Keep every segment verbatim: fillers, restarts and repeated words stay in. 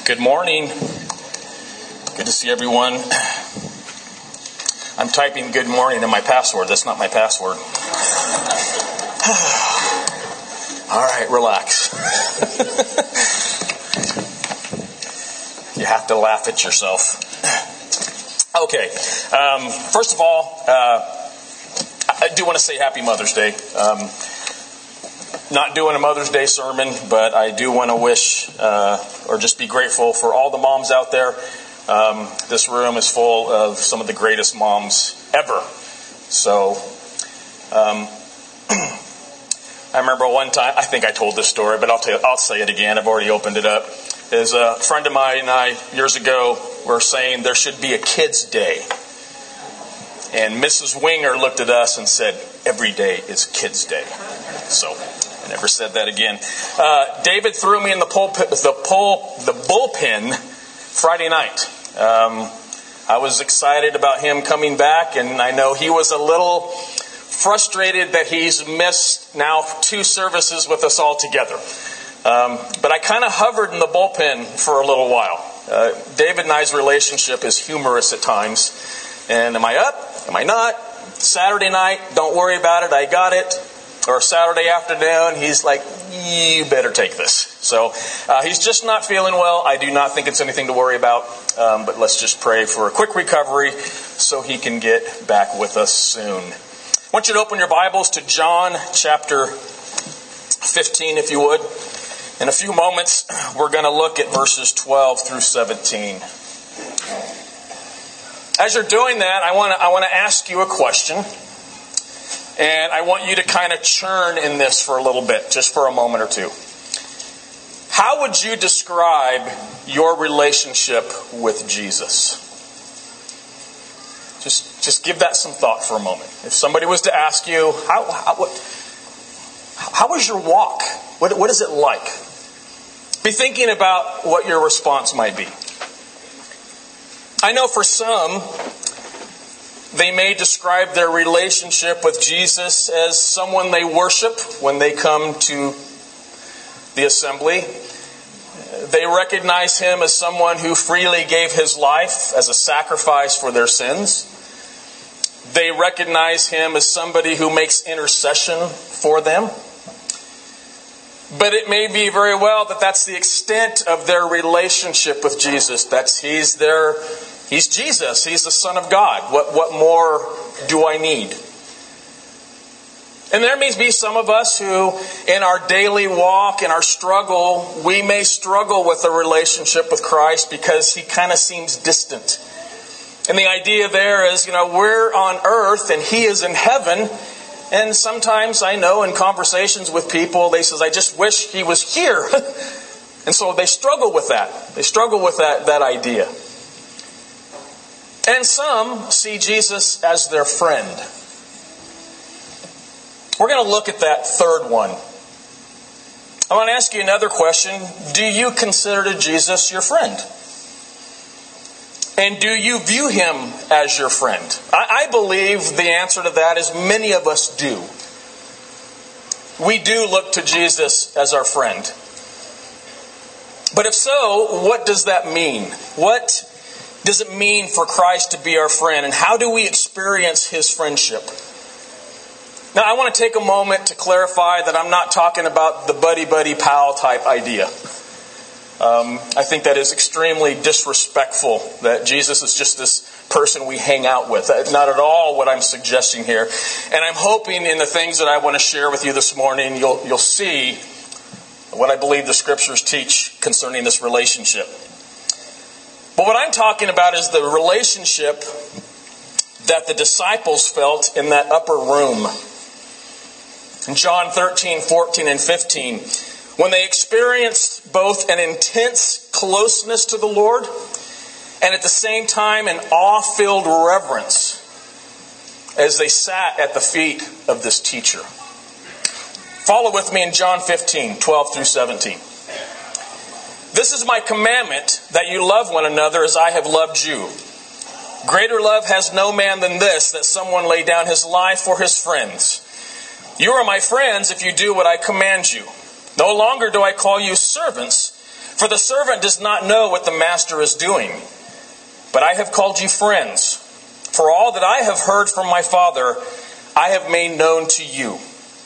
Good morning. Good to see everyone. I'm typing good morning in my password. That's not my password. All right, relax. You have to laugh at yourself. Okay. Um, first of all, uh, I do want to say Happy Mother's Day. Um, Not doing a Mother's Day sermon, but I do want to wish uh, or just be grateful for all the moms out there. Um, this room is full of some of the greatest moms ever. So, um, I remember one time, I think I told this story, but I'll, tell, I'll say it again. I've already opened it up. Is a friend of mine and I, years ago, were saying there should be a Kids' Day. And Missus Winger looked at us and said, every day is Kids' Day. So, I never said that again. Uh, David threw me in the pulpit, the pul, the bullpen Friday night. Um, I was excited about him coming back, and I know he was a little frustrated that he's missed now two services with us all together. Um, but I kind of hovered in the bullpen for a little while. Uh, David and I's relationship is humorous at times. And am I up? Am I not? Saturday night, don't worry about it, I got it. Or Saturday afternoon, he's like, you better take this. So uh, he's just not feeling well. I do not think it's anything to worry about. Um, but let's just pray for a quick recovery so he can get back with us soon. I want you to open your Bibles to John chapter fifteen, if you would. In a few moments, we're going to look at verses twelve through seventeen. As you're doing that, I want to I want to ask you a question. And I want you to kind of churn in this for a little bit, just for a moment or two. How would you describe your relationship with Jesus? Just, just give that some thought for a moment. If somebody was to ask you, how, how, what, how was your walk? What, what is it like? Be thinking about what your response might be. I know for some, they may describe their relationship with Jesus as someone they worship when they come to the assembly. They recognize him as someone who freely gave his life as a sacrifice for their sins. They recognize him as somebody who makes intercession for them. But it may be very well that that's the extent of their relationship with Jesus. That's he's their He's Jesus. He's the Son of God. What, what more do I need? And there may be some of us who, in our daily walk, in our struggle, we may struggle with a relationship with Christ because he kind of seems distant. And the idea there is, you know, we're on earth and he is in heaven. And sometimes I know in conversations with people, they say, I just wish he was here. And so they struggle with that. They struggle with that, that idea. And some see Jesus as their friend. We're going to look at that third one. I want to ask you another question. Do you consider Jesus your friend? And do you view him as your friend? I, I believe the answer to that is many of us do. We do look to Jesus as our friend. But if so, what does that mean? What does it mean for Christ to be our friend? And how do we experience his friendship? Now, I want to take a moment to clarify that I'm not talking about the buddy-buddy pal type idea. Um, I think that is extremely disrespectful, that Jesus is just this person we hang out with. That's not at all what I'm suggesting here. And I'm hoping in the things that I want to share with you this morning, you'll, you'll see what I believe the scriptures teach concerning this relationship. But what I'm talking about is the relationship that the disciples felt in that upper room. In John thirteen, fourteen, and fifteen, when they experienced both an intense closeness to the Lord and at the same time an awe-filled reverence as they sat at the feet of this teacher. Follow with me in John fifteen, twelve through seventeen. This is my commandment, that you love one another as I have loved you. Greater love has no man than this, that someone lay down his life for his friends. You are my friends if you do what I command you. No longer do I call you servants, for For the servant does not know what the master is doing. But I have called you friends. For all that I have heard from my Father, I have made known to you.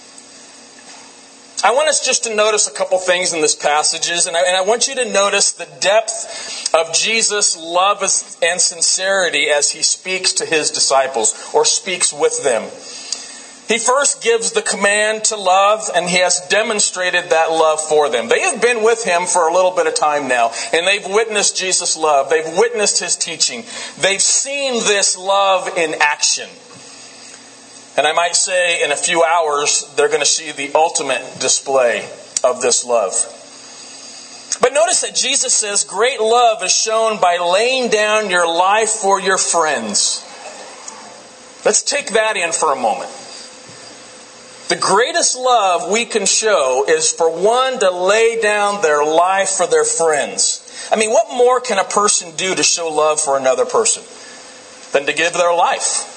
I want us just to notice a couple things in this passages, and I, and I want you to notice the depth of Jesus' love and sincerity as he speaks to his disciples, or speaks with them. He first gives the command to love, and he has demonstrated that love for them. They have been with him for a little bit of time now, and they've witnessed Jesus' love. They've witnessed his teaching. They've seen this love in action. And I might say in a few hours, they're going to see the ultimate display of this love. But notice that Jesus says, great love is shown by laying down your life for your friends. Let's take that in for a moment. The greatest love we can show is for one to lay down their life for their friends. I mean, what more can a person do to show love for another person than to give their life?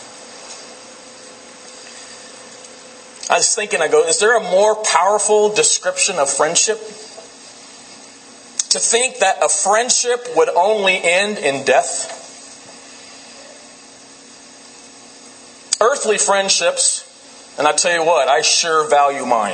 I was thinking, I go, is there a more powerful description of friendship? To think that a friendship would only end in death? Earthly friendships, and I tell you what, I sure value mine.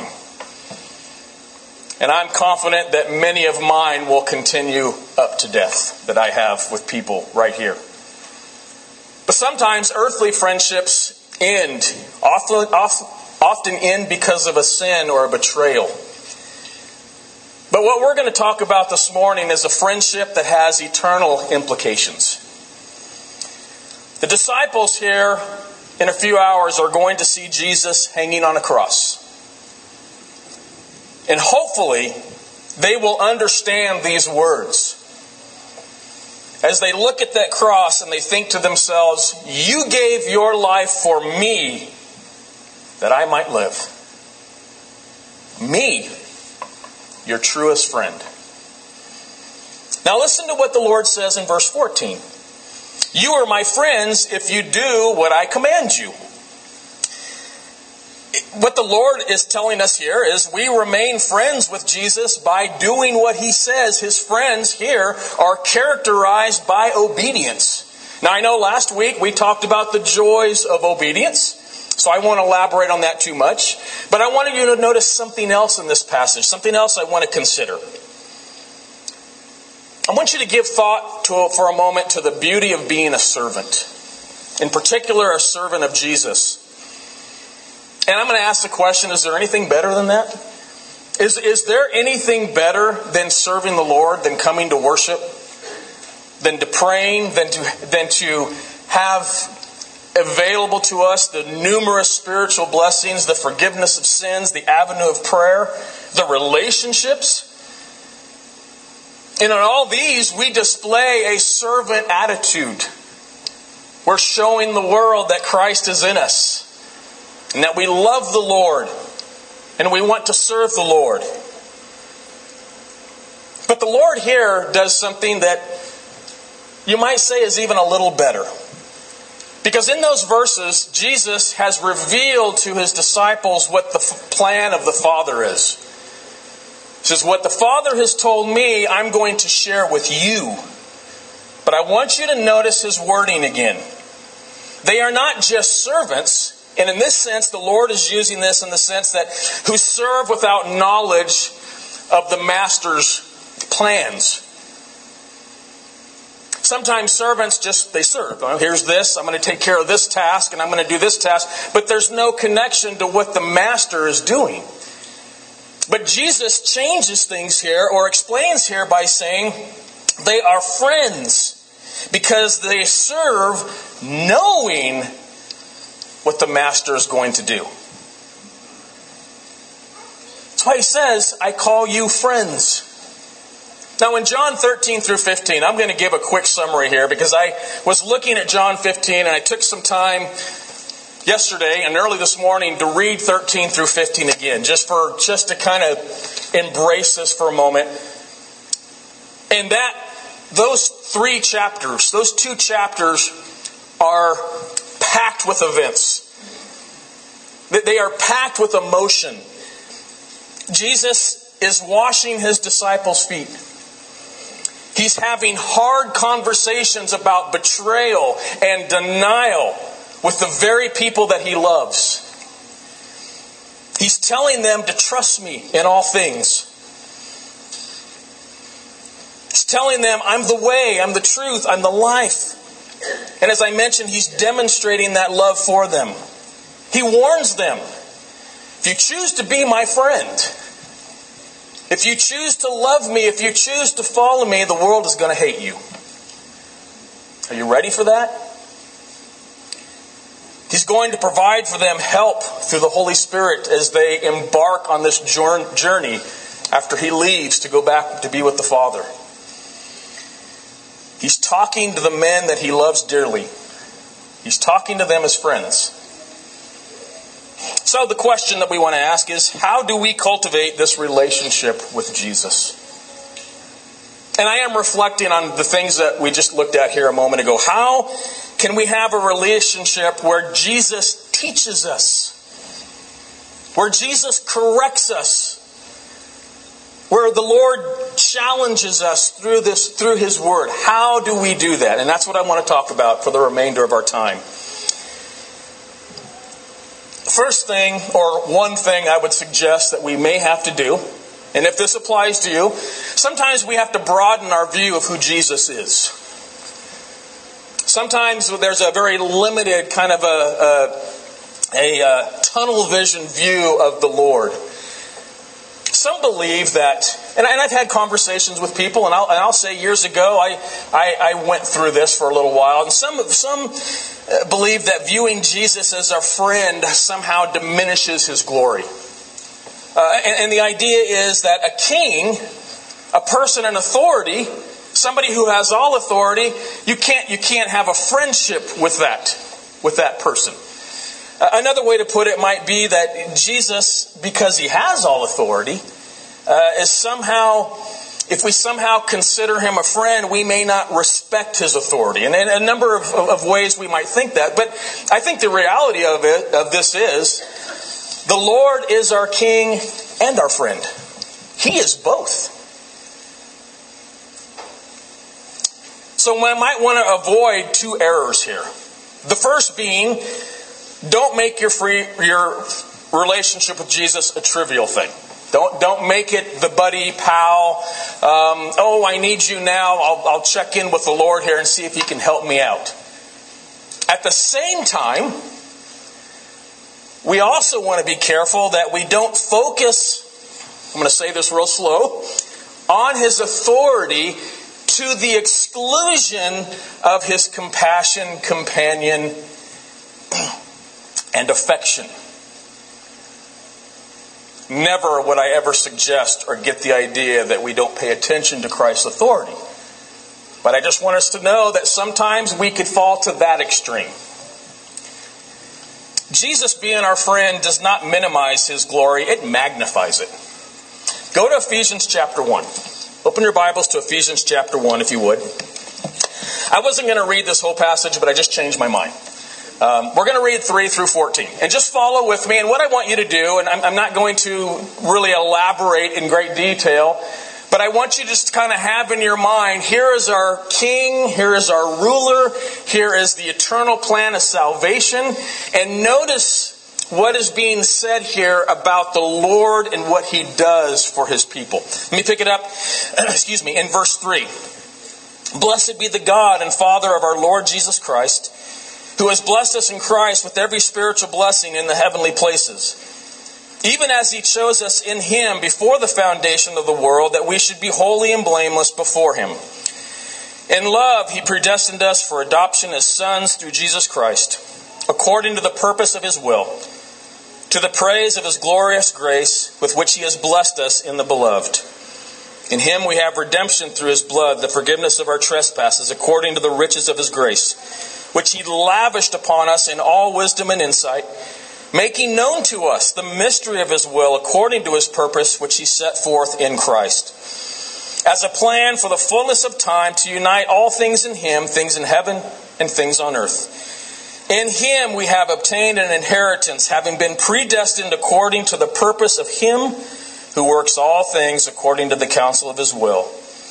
And I'm confident that many of mine will continue up to death that I have with people right here. But sometimes earthly friendships end, often, often, often end because of a sin or a betrayal. But what we're going to talk about this morning is a friendship that has eternal implications. The disciples here in a few hours are going to see Jesus hanging on a cross. And hopefully they will understand these words. As they look at that cross and they think to themselves, you gave your life for me that I might live. Me, your truest friend. Now listen to what the Lord says in verse fourteen. You are my friends if you do what I command you. What the Lord is telling us here is we remain friends with Jesus by doing what he says. His friends here are characterized by obedience. Now I know last week we talked about the joys of obedience, so I won't elaborate on that too much. But I wanted you to notice something else in this passage, something else I want to consider. I want you to give thought to, for a moment to the beauty of being a servant. In particular, a servant of Jesus. And I'm going to ask the question, is there anything better than that? Is, is there anything better than serving the Lord, than coming to worship, than to praying, than to, than to have available to us the numerous spiritual blessings, the forgiveness of sins, the avenue of prayer, the relationships? And in all these, we display a servant attitude. We're showing the world that Christ is in us, and that we love the Lord, and we want to serve the Lord. But the Lord here does something that you might say is even a little better. Because in those verses, Jesus has revealed to his disciples what the plan of the Father is. He says, what the Father has told me, I'm going to share with you. But I want you to notice his wording again. They are not just servants. And in this sense, the Lord is using this in the sense that who serve without knowledge of the master's plans. Sometimes servants just, they serve. Well, here's this, I'm going to take care of this task, and I'm going to do this task. But there's no connection to what the master is doing. But Jesus changes things here, or explains here by saying they are friends because they serve knowing what the master is going to do. That's why he says, I call you friends. Now in John thirteen through fifteen, I'm going to give a quick summary here because I was looking at John fifteen and I took some time yesterday and early this morning to read thirteen through fifteen again, just for just to kind of embrace this for a moment. And that those three chapters, those two chapters are packed with events. They are packed with emotion. Jesus is washing his disciples' feet. He's having hard conversations about betrayal and denial with the very people that he loves. He's telling them to trust me in all things. He's telling them, I'm the way, I'm the truth, I'm the life. And as I mentioned, he's demonstrating that love for them. He warns them, if you choose to be my friend, if you choose to love me, if you choose to follow me, the world is going to hate you. Are you ready for that? He's going to provide for them help through the Holy Spirit as they embark on this journey after he leaves to go back to be with the Father. He's talking to the men that he loves dearly. He's talking to them as friends. So the question that we want to ask is, how do we cultivate this relationship with Jesus? And I am reflecting on the things that we just looked at here a moment ago. How can we have a relationship where Jesus teaches us? Where Jesus corrects us? Where the Lord challenges us through this, through His Word. How do we do that? And that's what I want to talk about for the remainder of our time. First thing, or one thing I would suggest that we may have to do, and if this applies to you, sometimes we have to broaden our view of who Jesus is. Sometimes there's a very limited kind of a, a, a, a tunnel vision view of the Lord. Some believe that, and I've had conversations with people, and I'll, and I'll say years ago, I, I, I went through this for a little while, and some some believe that viewing Jesus as our friend somehow diminishes His glory. Uh, and, and the idea is that a king, a person in authority, somebody who has all authority, you can't you can't have a friendship with that with that person. Another way to put it might be that Jesus, because He has all authority, uh, is somehow, if we somehow consider Him a friend, we may not respect His authority. And in a number of, of ways we might think that. But I think the reality of it, of this is, the Lord is our King and our friend. He is both. So I might want to avoid two errors here. The first being, don't make your free your relationship with Jesus a trivial thing. Don't don't make it the buddy pal. Um, oh, I need you now. I'll, I'll check in with the Lord here and see if He can help me out. At the same time, we also want to be careful that we don't focus, I'm going to say this real slow, on His authority to the exclusion of His compassion, companion, and affection. Never would I ever suggest or get the idea that we don't pay attention to Christ's authority. But I just want us to know that sometimes we could fall to that extreme. Jesus being our friend does not minimize His glory, it magnifies it. Go to Ephesians chapter one. Open your Bibles to Ephesians chapter one if you would. I wasn't going to read this whole passage, but I just changed my mind. Um, we're going to read three through fourteen. And just follow with me. And what I want you to do, and I'm, I'm not going to really elaborate in great detail, but I want you to just kind of have in your mind, here is our King, here is our ruler, here is the eternal plan of salvation. And notice what is being said here about the Lord and what He does for His people. Let me pick it up, excuse me, in verse three. Blessed be the God and Father of our Lord Jesus Christ, who has blessed us in Christ with every spiritual blessing in the heavenly places, even as He chose us in Him before the foundation of the world, that we should be holy and blameless before Him. In love, He predestined us for adoption as sons through Jesus Christ, according to the purpose of His will, to the praise of His glorious grace, with which He has blessed us in the Beloved. In Him we have redemption through His blood, the forgiveness of our trespasses, according to the riches of His grace, which He lavished upon us in all wisdom and insight, making known to us the mystery of His will, according to His purpose, which He set forth in Christ, as a plan for the fullness of time to unite all things in Him, things in heaven and things on earth. In Him we have obtained an inheritance, having been predestined according to the purpose of Him who works all things according to the counsel of His will,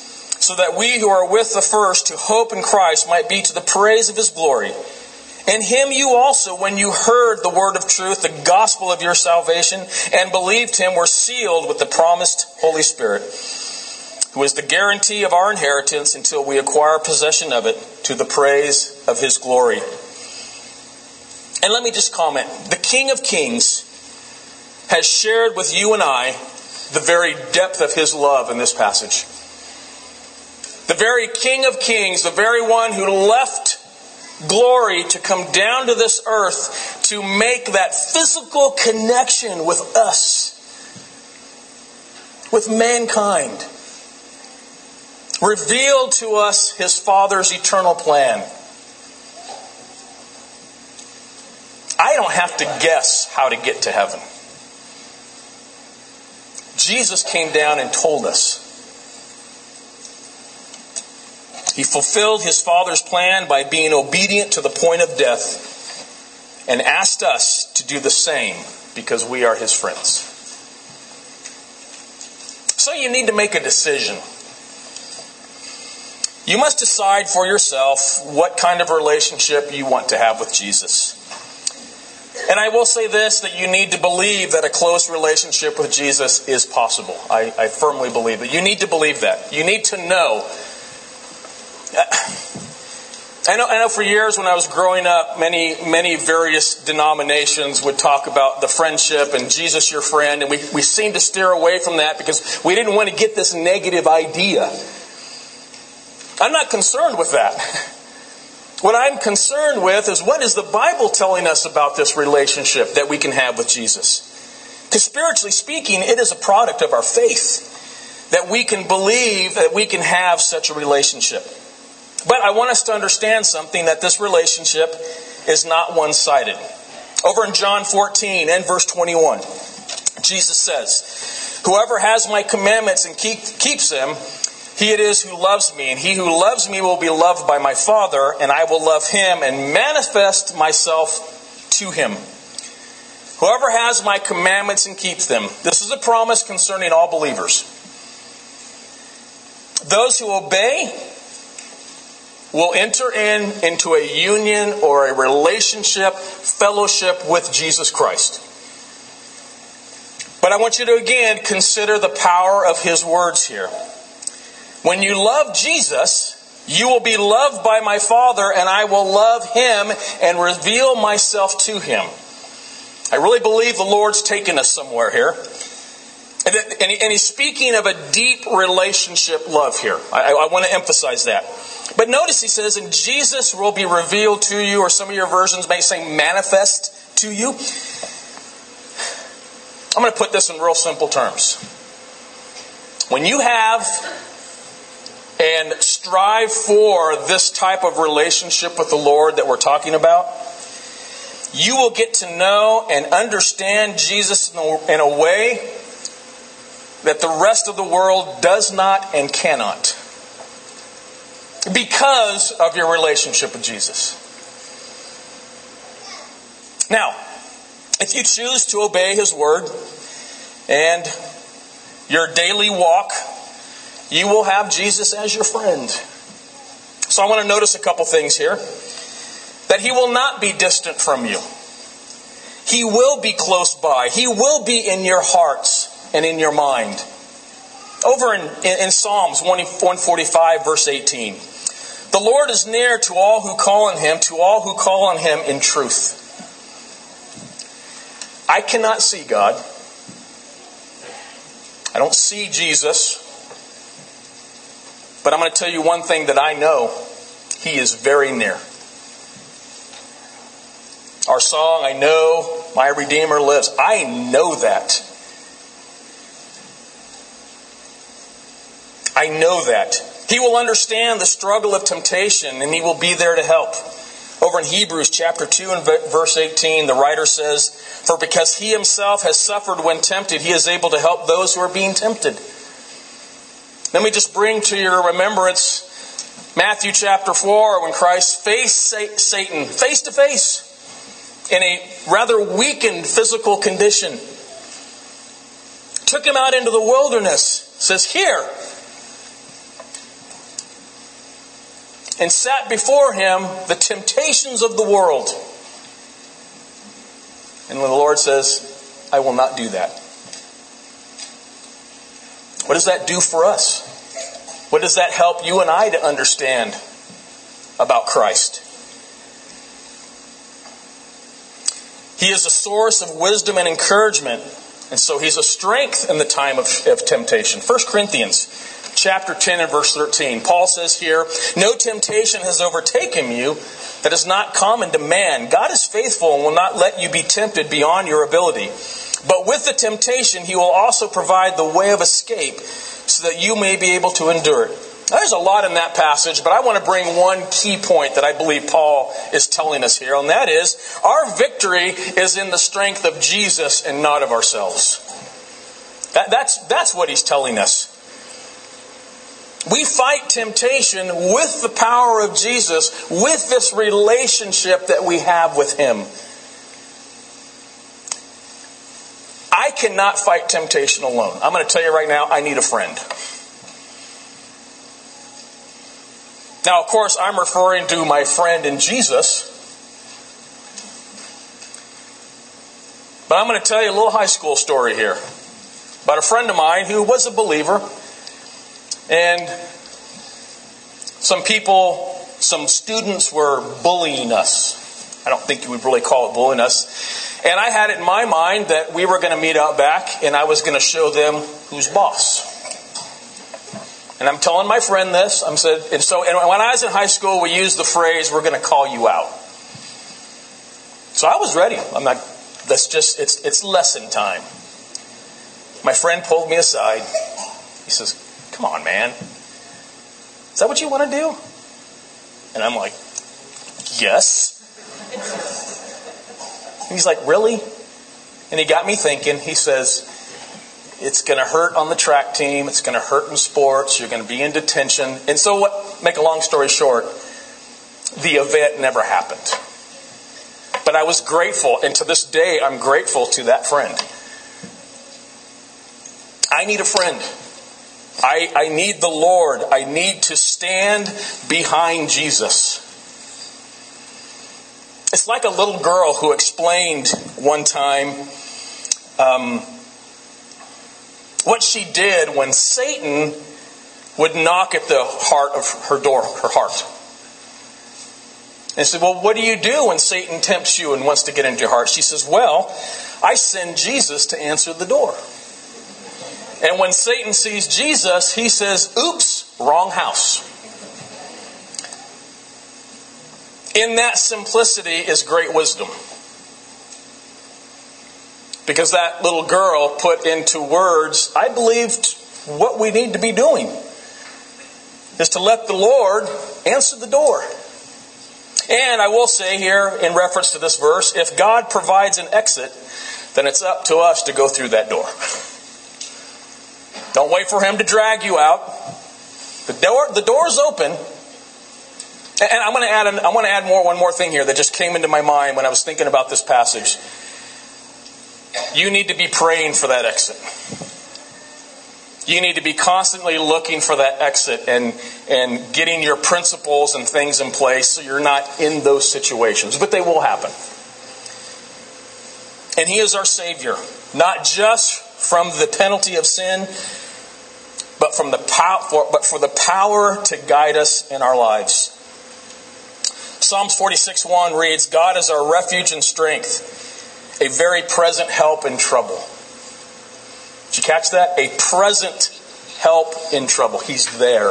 so that we who are with the first to hope in Christ might be to the praise of his glory. In him you also, when you heard the word of truth, the gospel of your salvation, and believed him, were sealed with the promised Holy Spirit, who is the guarantee of our inheritance until we acquire possession of it, to the praise of his glory. And let me just comment. The King of Kings has shared with you and I the very depth of his love in this passage. The very King of Kings, the very one who left glory to come down to this earth to make that physical connection with us, with mankind. Revealed to us his Father's eternal plan. I don't have to guess how to get to heaven. Jesus came down and told us. He fulfilled his Father's plan by being obedient to the point of death and asked us to do the same because we are his friends. So you need to make a decision. You must decide for yourself what kind of relationship you want to have with Jesus. And I will say this, that you need to believe that a close relationship with Jesus is possible. I, I firmly believe it. You need to believe that. You need to know. I know, I know for years when I was growing up, many, many various denominations would talk about the friendship and Jesus your friend. And we, we seemed to steer away from that because we didn't want to get this negative idea. I'm not concerned with that. What I'm concerned with is, what is the Bible telling us about this relationship that we can have with Jesus? Because spiritually speaking, it is a product of our faith that we can believe that we can have such a relationship. But I want us to understand something, that this relationship is not one-sided. Over in John fourteen and verse twenty-one, Jesus says, "Whoever has my commandments and keep, keeps them, he it is who loves me, and he who loves me will be loved by my Father, and I will love him and manifest myself to him. Whoever has my commandments and keeps them." This is a promise concerning all believers. Those who obey will enter in into a union or a relationship, fellowship with Jesus Christ. But I want you to again consider the power of his words here. When you love Jesus, you will be loved by my Father, and I will love him and reveal myself to him. I really believe the Lord's taken us somewhere here. And he's speaking of a deep relationship love here. I, I want to emphasize that. But notice he says, and Jesus will be revealed to you, or some of your versions may say manifest to you. I'm going to put this in real simple terms. When you have and strive for this type of relationship with the Lord that we're talking about, you will get to know and understand Jesus in a way that the rest of the world does not and cannot, because of your relationship with Jesus. Now, if you choose to obey his word and your daily walk, you will have Jesus as your friend. So I want to notice a couple things here. That he will not be distant from you. He will be close by. He will be in your hearts and in your mind. Over in, in, in Psalms one forty-five, verse eighteen. The Lord is near to all who call on him, to all who call on him in truth. I cannot see God. I don't see Jesus. But I'm going to tell you one thing that I know. He is very near. Our song, I know my Redeemer lives. I know that. I know that. He will understand the struggle of temptation, and he will be there to help. Over in Hebrews chapter two and verse eighteen, the writer says, "For because he himself has suffered when tempted, he is able to help those who are being tempted." Let me just bring to your remembrance Matthew chapter four, when Christ faced Satan face to face in a rather weakened physical condition. Took him out into the wilderness. Says, "Here, and sat before him the temptations of the world. And when the Lord says, I will not do that. What does that do for us? What does that help you and I to understand about Christ? He is a source of wisdom and encouragement. And so he's a strength in the time of, of temptation. First Corinthians chapter ten and verse thirteen. Paul says here, no temptation has overtaken you that is not common to man. God is faithful and will not let you be tempted beyond your ability. But with the temptation, he will also provide the way of escape so that you may be able to endure it. Now, there's a lot in that passage, but I want to bring one key point that I believe Paul is telling us here, and that is, our victory is in the strength of Jesus and not of ourselves. That, that's, that's what he's telling us. We fight temptation with the power of Jesus, with this relationship that we have with him. I cannot fight temptation alone. I'm going to tell you right now, I need a friend. Now, of course, I'm referring to my friend in Jesus. But I'm going to tell you a little high school story here about a friend of mine who was a believer. And some people, some students were bullying us. I don't think you would really call it bullying us. And I had it in my mind that we were going to meet out back and I was going to show them who's boss. And I'm telling my friend this. I'm said, and so, and when I was in high school, we used the phrase, we're going to call you out. So I was ready. I'm like, that's just, it's, it's lesson time. My friend pulled me aside. He says, come on, man. Is that what you want to do? And I'm like, yes. And he's like, really? And he got me thinking. He says, it's going to hurt on the track team. It's going to hurt in sports. You're going to be in detention. And so, what? Make a long story short, the event never happened. But I was grateful, and to this day, I'm grateful to that friend. I need a friend. I, I need the Lord. I need to stand behind Jesus. It's like a little girl who explained one time um, what she did when Satan would knock at the heart of her door, her heart. And said, well, what do you do when Satan tempts you and wants to get into your heart? She says, well, I send Jesus to answer the door. And when Satan sees Jesus, he says, oops, wrong house. In that simplicity is great wisdom. Because that little girl put into words, I believed what we need to be doing is to let the Lord answer the door. And I will say here, in reference to this verse, if God provides an exit, then it's up to us to go through that door. Don't wait for him to drag you out. The door, the door's open. And I'm going to add, an, I want to add more, one more thing here that just came into my mind when I was thinking about this passage. You need to be praying for that exit. You need to be constantly looking for that exit and, and getting your principles and things in place so you're not in those situations. But they will happen. And he is our Savior. Not just from the penalty of sin, but from the power, for, but for the power to guide us in our lives. Psalms forty-six one reads, God is our refuge and strength, a very present help in trouble. Did you catch that? A present help in trouble. He's there.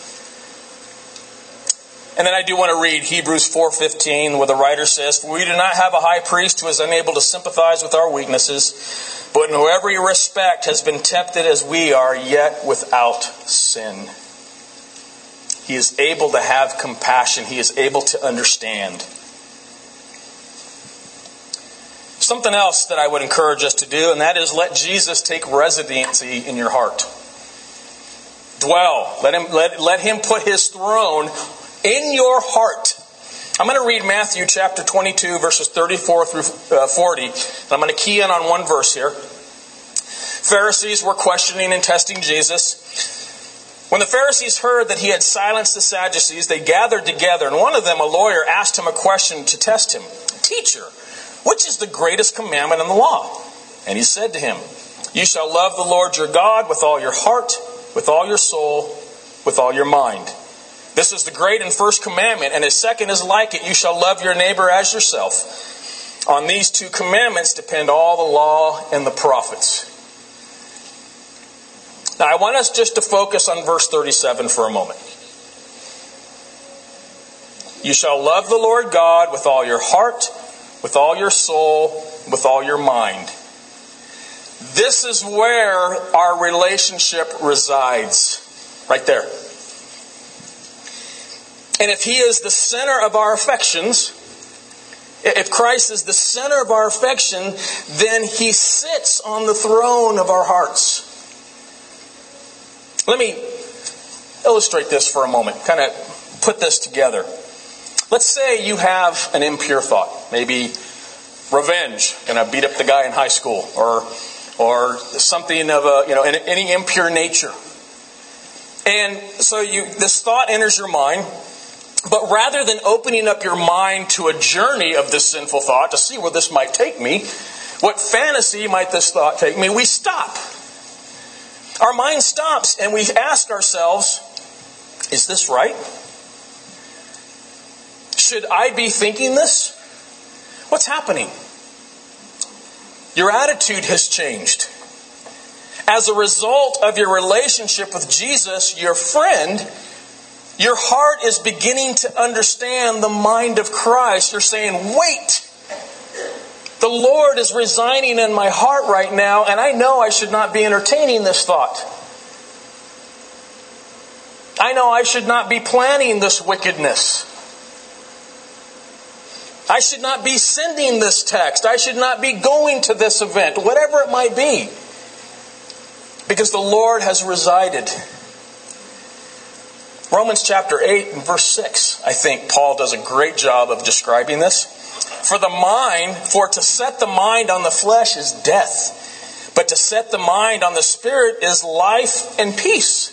And then I do want to read Hebrews four fifteen, where the writer says, for we do not have a high priest who is unable to sympathize with our weaknesses, but in every respect has been tempted as we are, yet without sin. He is able to have compassion. He is able to understand. Something else that I would encourage us to do, and that is let Jesus take residency in your heart. Dwell. Let him, let, let him put his throne in your heart. I'm going to read Matthew chapter twenty-two, verses thirty-four through forty. And I'm going to key in on one verse here. Pharisees were questioning and testing Jesus. When the Pharisees heard that he had silenced the Sadducees, they gathered together, and one of them, a lawyer, asked him a question to test him. Teacher, which is the greatest commandment in the law? And he said to him, you shall love the Lord your God with all your heart, with all your soul, with all your mind. This is the great and first commandment, and a second is like it. You shall love your neighbor as yourself. On these two commandments depend all the law and the prophets. Now, I want us just to focus on verse thirty-seven for a moment. You shall love the Lord God with all your heart, with all your soul, with all your mind. This is where our relationship resides. Right there. And if He is the center of our affections, if Christ is the center of our affection, then He sits on the throne of our hearts. Let me illustrate this for a moment, kind of put this together. Let's say you have an impure thought, maybe revenge, gonna beat up the guy in high school, or or something of a, you know, any impure nature. And so you this thought enters your mind, but rather than opening up your mind to a journey of this sinful thought to see where this might take me, what fantasy might this thought take me, we stop. Our mind stops and we ask ourselves, is this right? Should I be thinking this? What's happening? Your attitude has changed. As a result of your relationship with Jesus, your friend, your heart is beginning to understand the mind of Christ. You're saying, wait! The Lord is residing in my heart right now, and I know I should not be entertaining this thought. I know I should not be planning this wickedness. I should not be sending this text. I should not be going to this event, whatever it might be. Because the Lord has resided. Romans chapter eight and verse six, I think Paul does a great job of describing this. For the mind, for to set the mind on the flesh is death, but to set the mind on the Spirit is life and peace.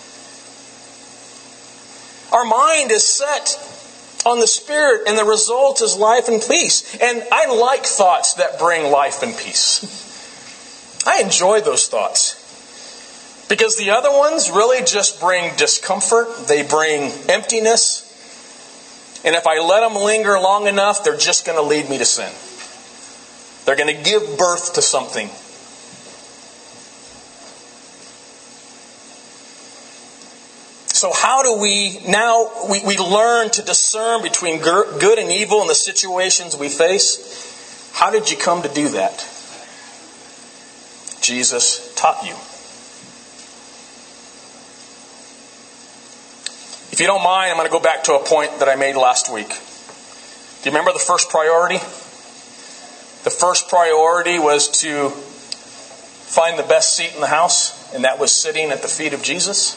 Our mind is set on the Spirit, and the result is life and peace. And I like thoughts that bring life and peace. I enjoy those thoughts. Because the other ones really just bring discomfort. They bring emptiness. And if I let them linger long enough, they're just going to lead me to sin. They're going to give birth to something. So how do we, now we, we learn to discern between good and evil in the situations we face? How did you come to do that? Jesus taught you. If you don't mind, I'm going to go back to a point that I made last week. Do you remember the first priority? The first priority was to find the best seat in the house, and that was sitting at the feet of Jesus.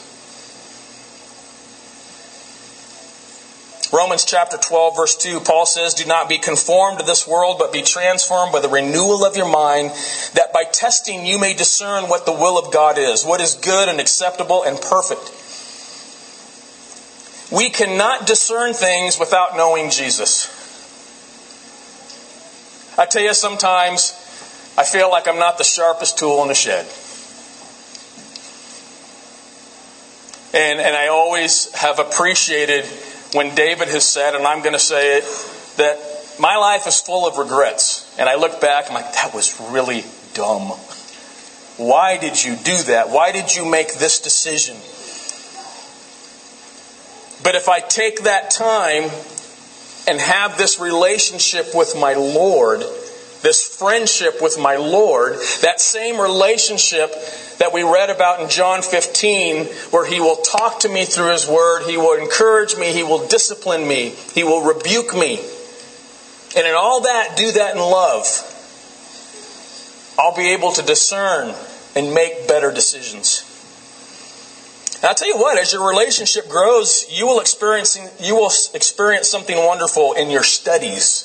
Romans chapter twelve, verse two, Paul says, do not be conformed to this world, but be transformed by the renewal of your mind, that by testing you may discern what the will of God is, what is good and acceptable and perfect. We cannot discern things without knowing Jesus. I tell you, sometimes I feel like I'm not the sharpest tool in the shed. And, and I always have appreciated when David has said, and I'm going to say it, that my life is full of regrets. And I look back, I'm like, that was really dumb. Why did you do that? Why did you make this decision? But if I take that time and have this relationship with my Lord, this friendship with my Lord, that same relationship that we read about in John fifteen, where He will talk to me through His Word, He will encourage me, He will discipline me, He will rebuke me. And in all that, do that in love. I'll be able to discern and make better decisions. And I'll tell you what, as your relationship grows, you will experience, you will experience something wonderful in your studies.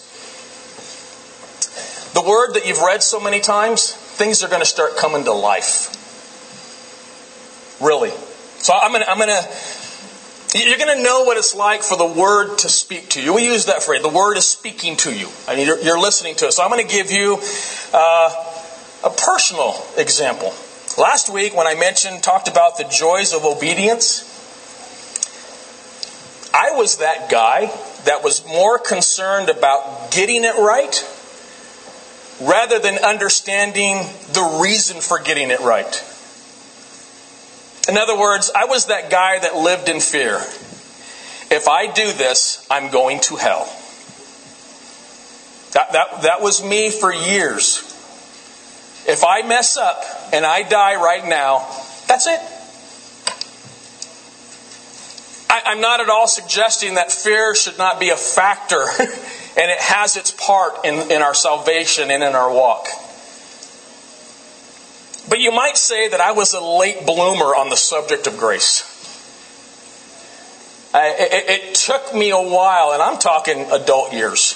The Word that you've read so many times, things are going to start coming to life. Really. So I'm gonna, I'm gonna, you're gonna know what it's like for the Word to speak to you. We use that phrase. The Word is speaking to you. I mean, you're, you're listening to it. So I'm gonna give you uh, a personal example. Last week, when I mentioned, talked about the joys of obedience, I was that guy that was more concerned about getting it right rather than understanding the reason for getting it right. In other words, I was that guy that lived in fear. If I do this, I'm going to hell. That, that, that was me for years. If I mess up and I die right now, that's it. I, I'm not at all suggesting that fear should not be a factor and it has its part in, in our salvation and in our walk. But you might say that I was a late bloomer on the subject of grace. I, it, it took me a while, and I'm talking adult years,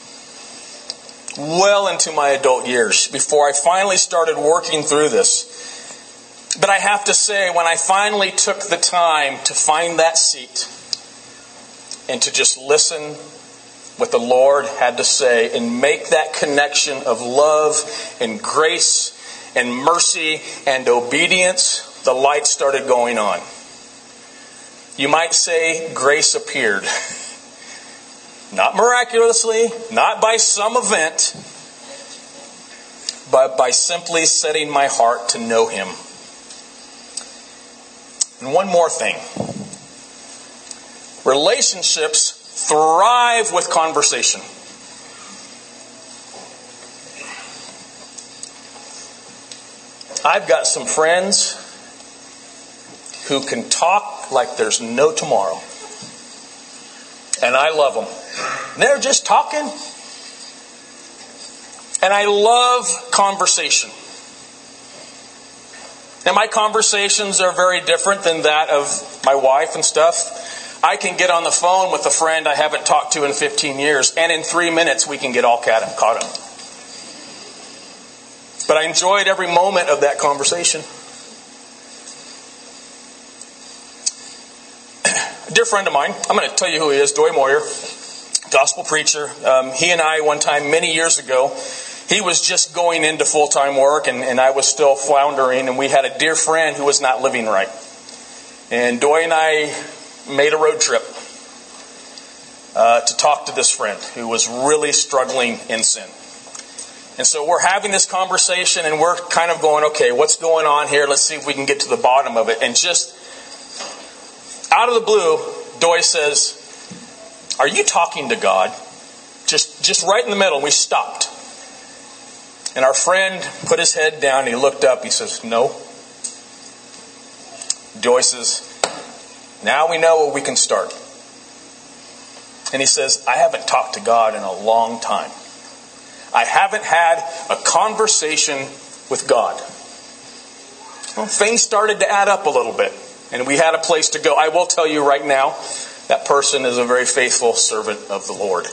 well into my adult years, before I finally started working through this. But I have to say, when I finally took the time to find that seat and to just listen what the Lord had to say and make that connection of love and grace and mercy and obedience, the light started going on. You might say grace appeared. Not miraculously, not by some event, but by simply setting my heart to know Him. And one more thing. Relationships thrive with conversation. I've got some friends who can talk like there's no tomorrow. And I love them. They're just talking. And I love conversation. And my conversations are very different than that of my wife and stuff. I can get on the phone with a friend I haven't talked to in fifteen years, and in three minutes we can get all caught up. But I enjoyed every moment of that conversation. A dear friend of mine, I'm going to tell you who he is, Doy Moyer, gospel preacher. Um, he and I, one time many years ago, he was just going into full-time work, and, and I was still floundering, and we had a dear friend who was not living right. And Doy and I made a road trip uh, to talk to this friend who was really struggling in sin. And so we're having this conversation, and we're kind of going, okay, what's going on here? Let's see if we can get to the bottom of it. And just out of the blue, Doy says, "Are you talking to God?" Just, just right in the middle, we stopped. And our friend put his head down, and he looked up. He says, "No." Doy says, "Now we know where we can start." And he says, "I haven't talked to God in a long time. I haven't had a conversation with God." Well, things started to add up a little bit, and we had a place to go. I will tell you right now, that person is a very faithful servant of the Lord.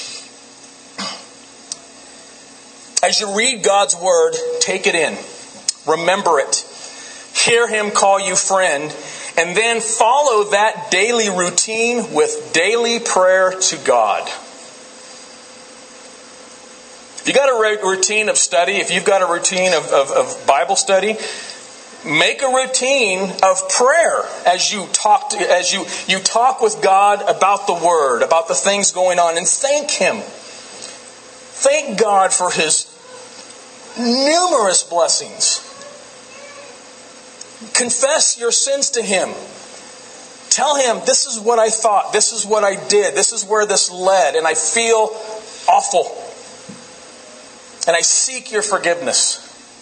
As you read God's Word, take it in. Remember it. Hear Him call you friend. And then follow that daily routine with daily prayer to God. If you've got a routine of study, if you've got a routine of, of, of Bible study, make a routine of prayer as you talk to, as you, you talk with God about the Word, about the things going on, and thank Him. Thank God for His numerous blessings. Confess your sins to Him. Tell Him, this is what I thought, this is what I did, this is where this led, and I feel awful. And I seek your forgiveness.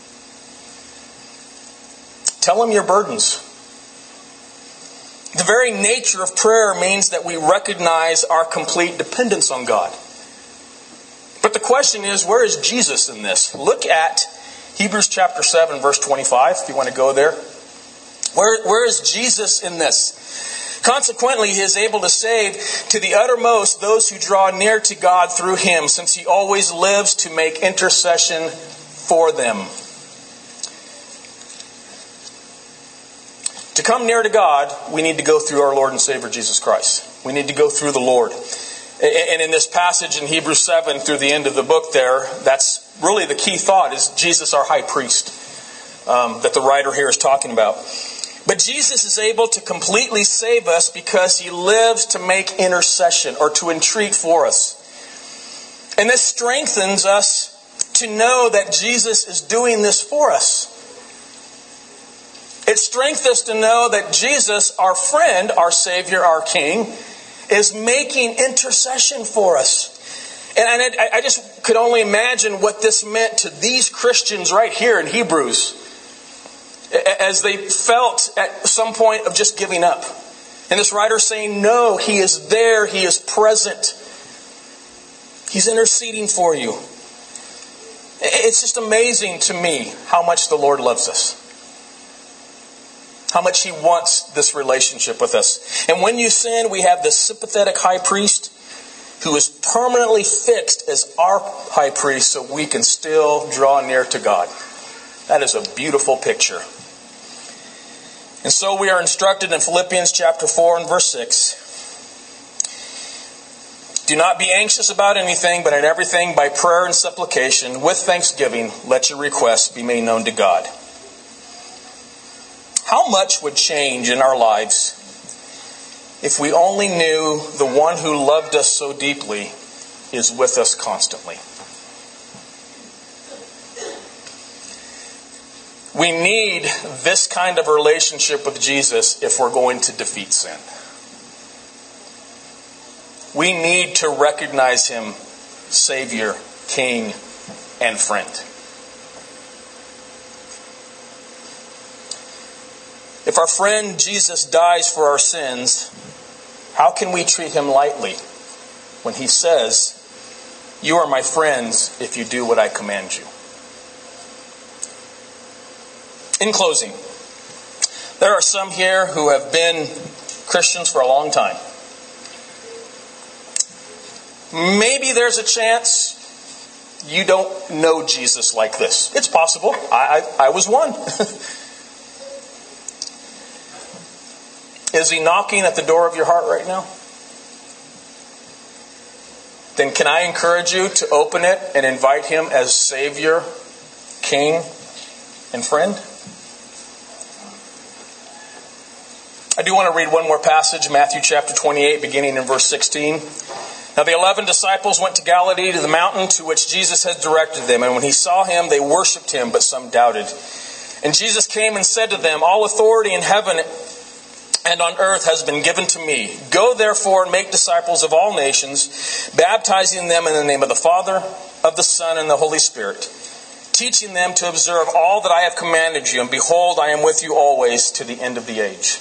Tell Him your burdens. The very nature of prayer means that we recognize our complete dependence on God. But the question is, where is Jesus in this? Look at Hebrews chapter seven, verse twenty-five, if you want to go there. Where, where is Jesus in this? Consequently, He is able to save to the uttermost those who draw near to God through Him, since He always lives to make intercession for them. To come near to God, we need to go through our Lord and Savior Jesus Christ. We need to go through the Lord. And in this passage in Hebrews seven, through the end of the book there, that's really the key thought, is Jesus our high priest, um, that the writer here is talking about. But Jesus is able to completely save us because He lives to make intercession or to entreat for us. And this strengthens us to know that Jesus is doing this for us. It strengthens us to know that Jesus, our friend, our Savior, our King, is making intercession for us. And I, I just could only imagine what this meant to these Christians right here in Hebrews, as they felt at some point of just giving up. And this writer is saying, no, He is there, He is present. He's interceding for you. It's just amazing to me how much the Lord loves us. How much He wants this relationship with us. And when you sin, we have this sympathetic high priest who is permanently fixed as our high priest so we can still draw near to God. That is a beautiful picture. And so we are instructed in Philippians chapter four and verse six. Do not be anxious about anything, but in everything by prayer and supplication, with thanksgiving, let your requests be made known to God. How much would change in our lives if we only knew the one who loved us so deeply is with us constantly? We need this kind of relationship with Jesus if we're going to defeat sin. We need to recognize Him Savior, King, and friend. If our friend Jesus dies for our sins, how can we treat Him lightly when He says, you are my friends if you do what I command you? In closing, there are some here who have been Christians for a long time. Maybe there's a chance you don't know Jesus like this. It's possible. I, I, I was one. Is He knocking at the door of your heart right now? Then can I encourage you to open it and invite Him as Savior, King, and friend? I do want to read one more passage, Matthew chapter twenty-eight, beginning in verse sixteen. Now the eleven disciples went to Galilee, to the mountain to which Jesus had directed them. And when He saw Him, they worshipped Him, but some doubted. And Jesus came and said to them, all authority in heaven and on earth has been given to me. Go therefore and make disciples of all nations, baptizing them in the name of the Father, of the Son, and the Holy Spirit, teaching them to observe all that I have commanded you. And behold, I am with you always to the end of the age.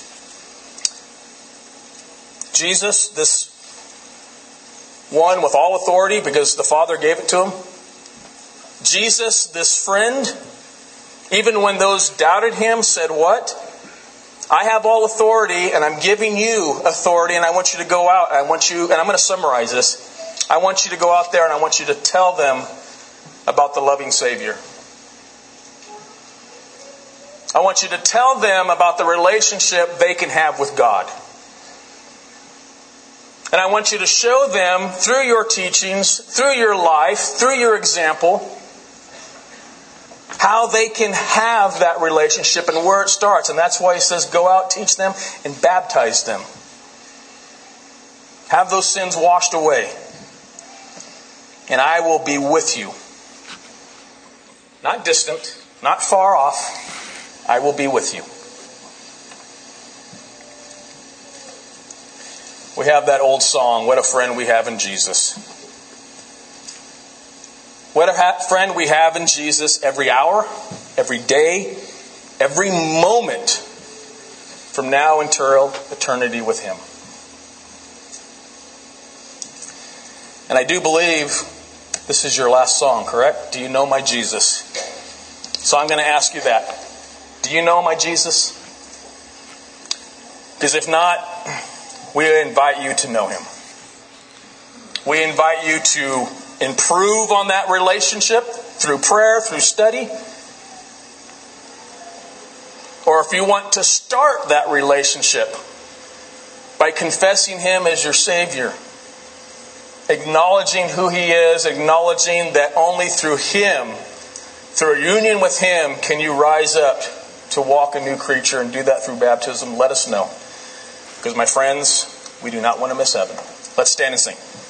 Jesus, this one with all authority because the Father gave it to Him. Jesus, this friend, even when those doubted Him, said what? I have all authority and I'm giving you authority and I want you to go out. I want you, and I'm going to summarize this. I want you to go out there and I want you to tell them about the loving Savior. I want you to tell them about the relationship they can have with God. And I want you to show them through your teachings, through your life, through your example, how they can have that relationship and where it starts. And that's why He says, go out, teach them, and baptize them. Have those sins washed away. And I will be with you. Not distant, not far off. I will be with you. We have that old song, what a friend we have in Jesus. What a ha- friend we have in Jesus every hour, every day, every moment from now until eternity with Him. And I do believe this is your last song, correct? Do you know my Jesus? So I'm going to ask you that. Do you know my Jesus? Because if not, we invite you to know Him. We invite you to improve on that relationship through prayer, through study. Or if you want to start that relationship by confessing Him as your Savior, acknowledging who He is, acknowledging that only through Him, through a union with Him, can you rise up to walk a new creature and do that through baptism, let us know. Because my friends, we do not want to miss heaven. Let's stand and sing.